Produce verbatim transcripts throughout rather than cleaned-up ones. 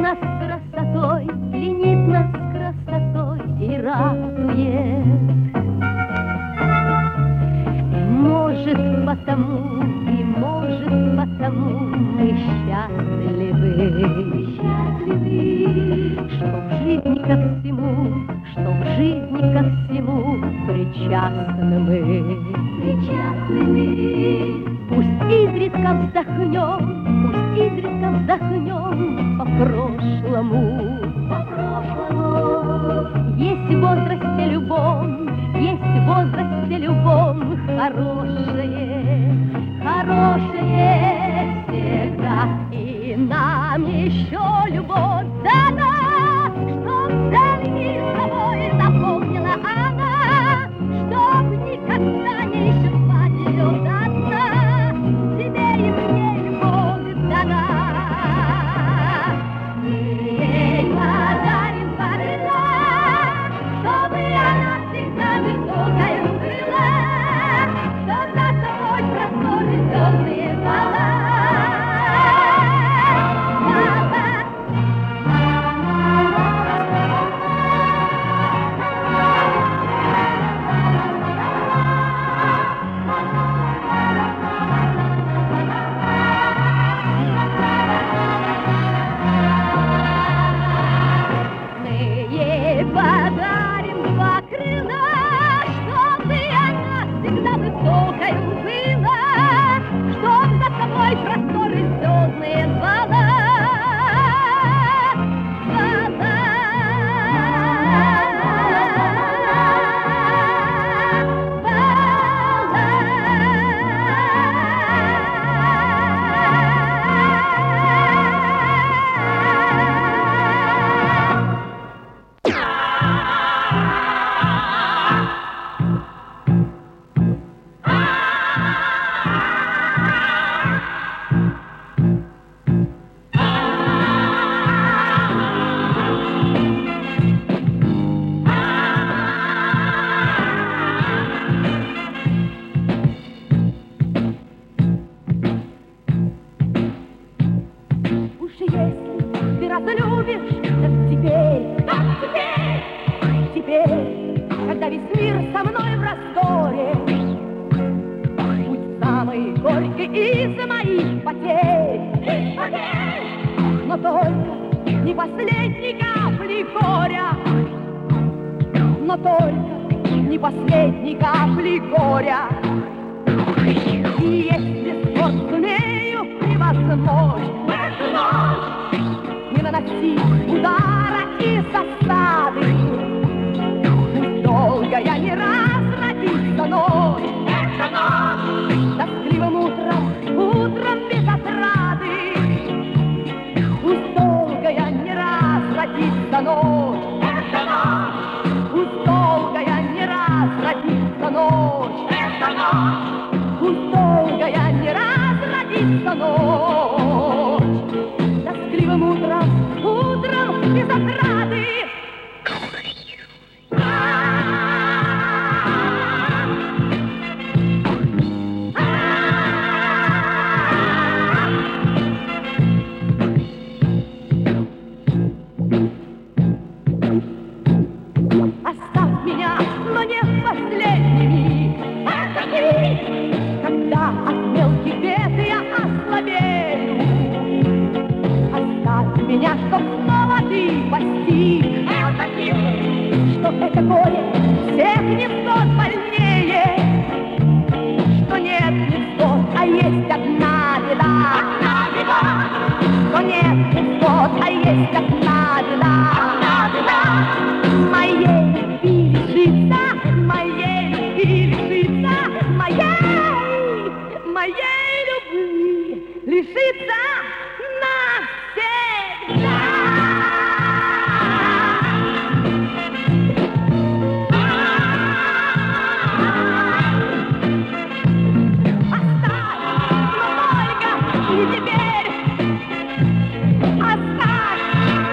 нас красотой, пленит нас красотой и радует. Может, потому, и может, потому мы счастливы, счастливы, что в жизни ко всему, что в жизни ко всему причастны мы, причастны мы. Пусть изредка вздохнем, пусть изредка вздохнем по прошлому, по прошлому. Есть в возрасте любом, есть в возрасте любом хорошее, хорошее всегда. И нам еще любовь дана, чтоб дальний собой запомнила она, чтоб никогда не исчезла слеза. Тебе и мне любовь дана. Мы ей подарим подарок, чтобы она всегда высокою была, чтоб за собой просторы звездные вала. Оставь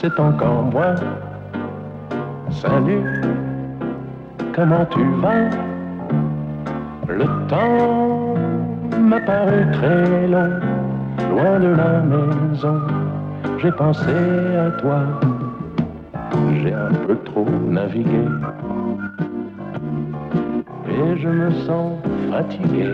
c'est encore moi. Salut, comment tu vas? Le temps m'a paru très long, loin de la maison, j'ai pensé à toi. J'ai un peu trop navigué et je me sens fatigué.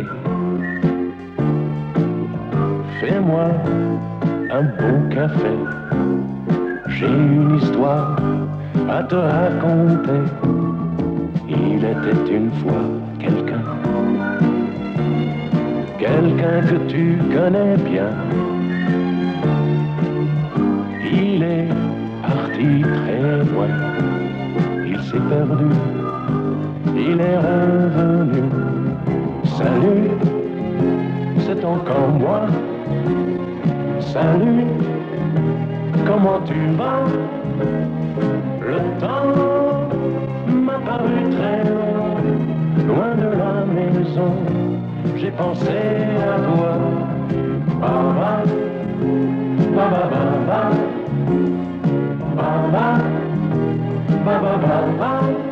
Fais-moi un bon café, j'ai une histoire à te raconter. Il était une fois quelqu'un, quelqu'un que tu connais bien. Il est parti très loin, il s'est perdu, il est revenu. Salut, c'est encore moi. Salut, comment tu vas? Le temps m'a paru très long, loin de la maison, j'ai pensé à toi. Baba, baba, baba, baba, baba, baba,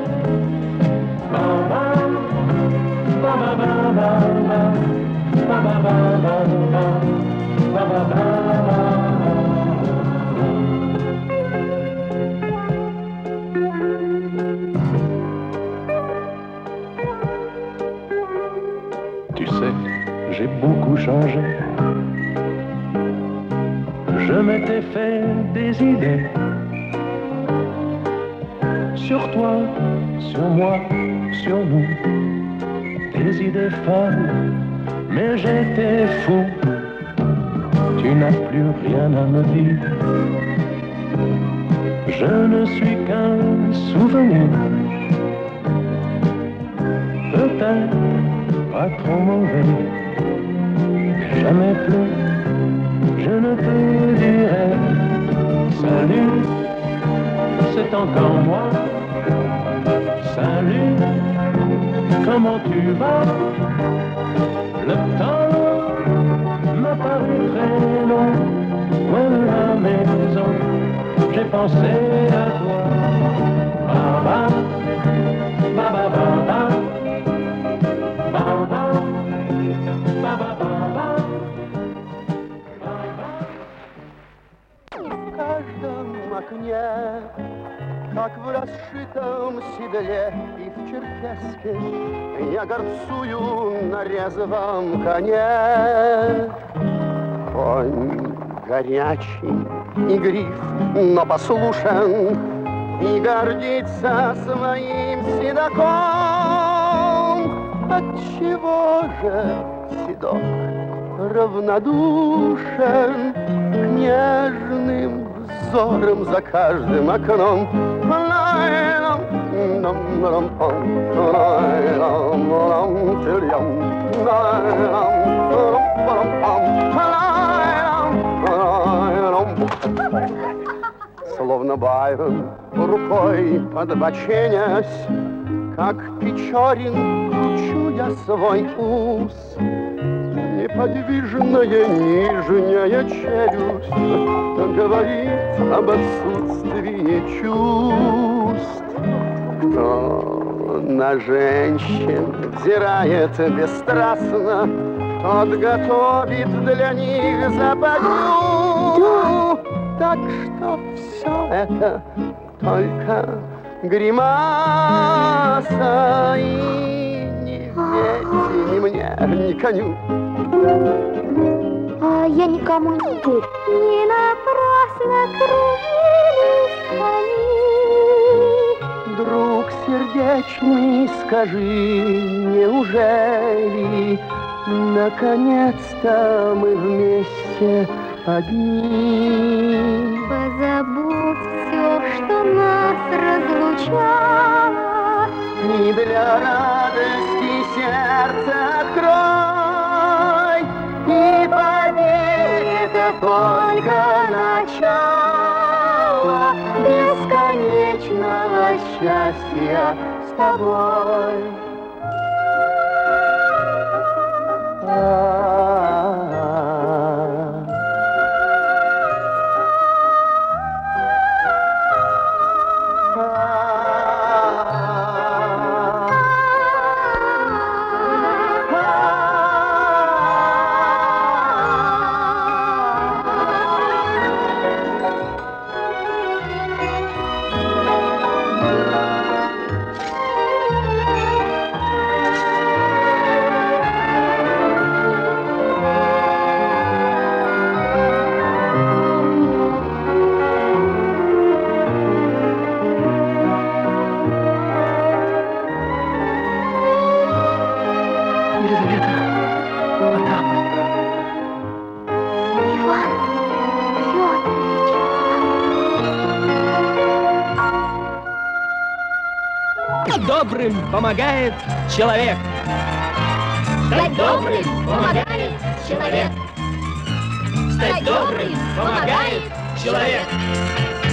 baba, baba, baba, baba, baba. Tu sais, j'ai beaucoup changé. Je m'étais fait des idées sur toi, sur moi, sur nous. Des idées folles, mais j'étais fou. Tu n'as plus rien à me dire. Je ne suis qu'un souvenir. Peut-être pas trop mauvais. Jamais plus, je ne te dirai. Salut, c'est encore moi. Salut, comment tu vas? Le temps m'a paru très long, loin de la maison, j'ai pensé à toi. Baba, baba, baba, baba, baba, baba. В каждом окне, как в расшитом седле и в черкеске, я горцую на резвом коне. Конь горячий и гриф, но послушен, и гордится своим седоком. Отчего же седок равнодушен к нежным взорам за каждым окном? Словно Байрон, рукой подбоченясь, как Печорин, кручу я свой ус. Неподвижная нижняя челюсть говорит об отсутствии чувств. Кто на женщин взирает бесстрастно, тот готовит для них западню. Так что все это только гримаса, и не верьте ни мне, ни коню. А я никому не верю. Не напрасно кружились они. Друг сердечный, скажи, неужели наконец-то мы вместе одни? Позабудь все, что нас разлучало, И для радости сердце открой, и поверь, это только начало бесконечного счастья с тобой. добрым помогает человек. Стать добрым помогает человек. Стать добрым помогает человек.